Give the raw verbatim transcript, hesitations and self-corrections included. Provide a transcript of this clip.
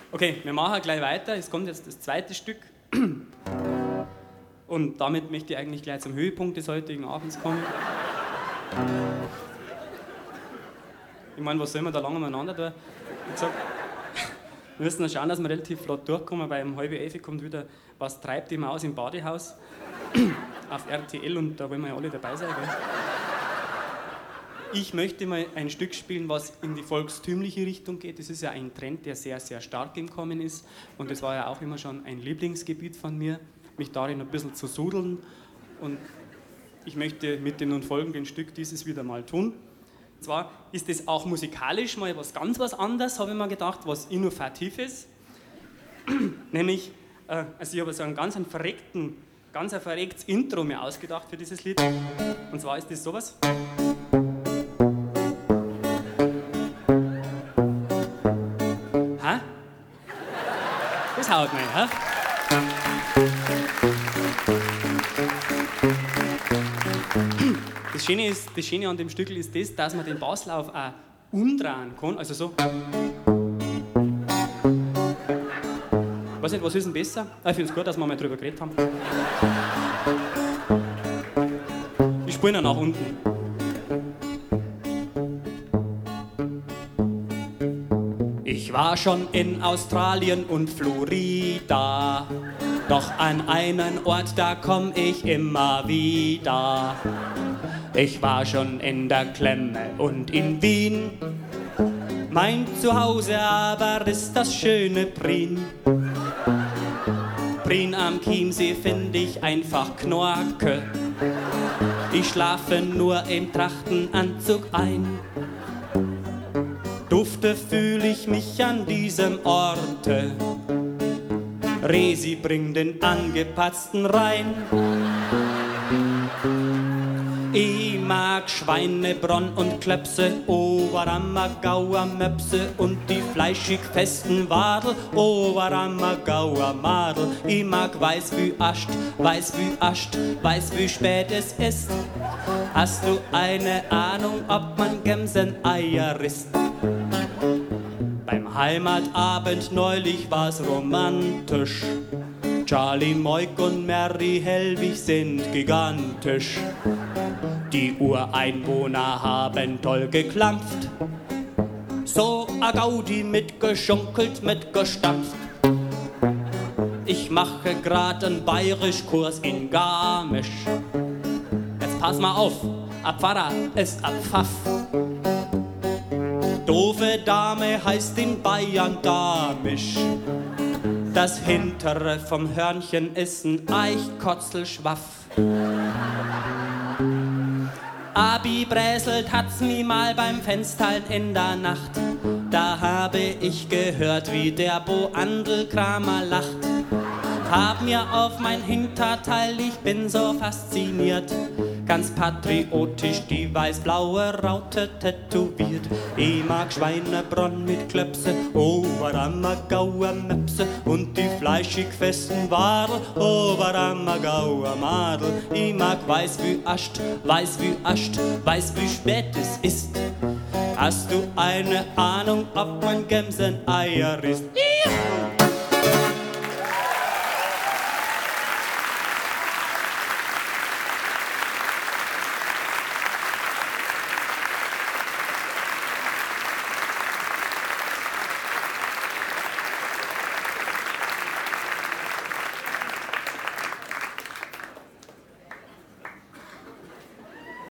Okay, wir machen gleich weiter. Es kommt jetzt das zweite Stück. Und damit möchte ich eigentlich gleich zum Höhepunkt des heutigen Abends kommen. Ich meine, was soll man da lange umeinander tun? Ich gesagt, wir müssen dann schauen, dass wir relativ flott durchkommen, weil um halb elf kommt wieder "Was treibt die Maus im Badehaus" auf R T L und da wollen wir ja alle dabei sein. Gell? Ich möchte mal ein Stück spielen, was in die volkstümliche Richtung geht. Das ist ja ein Trend, der sehr, sehr stark im Kommen ist. Und das war ja auch immer schon ein Lieblingsgebiet von mir, mich darin ein bisschen zu sudeln. Und ich möchte mit dem nun folgenden Stück dieses wieder mal tun. Und zwar ist es auch musikalisch mal was ganz was anderes, habe ich mir gedacht, was innovativ ist. Nämlich, äh, also ich habe so einen ganz einen verreckten, ganz ein verrecktes Intro mir ausgedacht für dieses Lied. Und zwar ist das sowas. Das haut nicht, hä? Das Schöne, ist, das Schöne an dem Stückel ist das, dass man den Basslauf auch umdrehen kann, also so. Ich weiß nicht, was ist denn besser? Ich finde es gut, dass wir mal drüber geredet haben. Ich spiele dann nach unten. Ich war schon in Australien und Florida, doch an einen Ort, da komm ich immer wieder. Ich war schon in der Klemme und in Wien, mein Zuhause aber ist das schöne Prien. Prien am Chiemsee find ich einfach Knorke, ich schlafe nur im Trachtenanzug ein. Dufte fühl ich mich an diesem Orte, Resi bring den angepatzten rein. Ich mag Schweinebronn und Klöpse, Oberammergauer Möpse und die fleischig festen Wadel, Oberammergauer Madel. Ich mag weiß wie Ascht, weiß wie Ascht, weiß wie spät es ist. Hast du eine Ahnung, ob man Gemseneier isst? Beim Heimatabend neulich war's romantisch. Charlie Moik und Mary Hellwig sind gigantisch. Die Ureinwohner haben toll geklampft. So a Gaudi mitgeschunkelt, mitgestampft. Ich mache grad einen Bayerischkurs in Garmisch. Jetzt pass mal auf, a Pfarrer ist a Pfaff. Doofe Dame heißt in Bayern Damisch. Das hintere vom Hörnchen ist ein Eichkotzelschwaff. Abi bräselt hat's mi mal beim Fenstern in der Nacht. Da habe ich gehört, wie der Boandelkramer lacht. Hab mir auf mein Hinterteil, ich bin so fasziniert, ganz patriotisch die weiß-blaue Raute tätowiert. Ich mag Schweinebronn mit Klöpse, Oberammergauer Möpse und die fleischig festen Wadel, Oberammergauer Madel. Ich mag weiß wie Ascht, weiß wie Ascht, weiß wie spät es ist. Hast du eine Ahnung, ob man Gemseneier isst?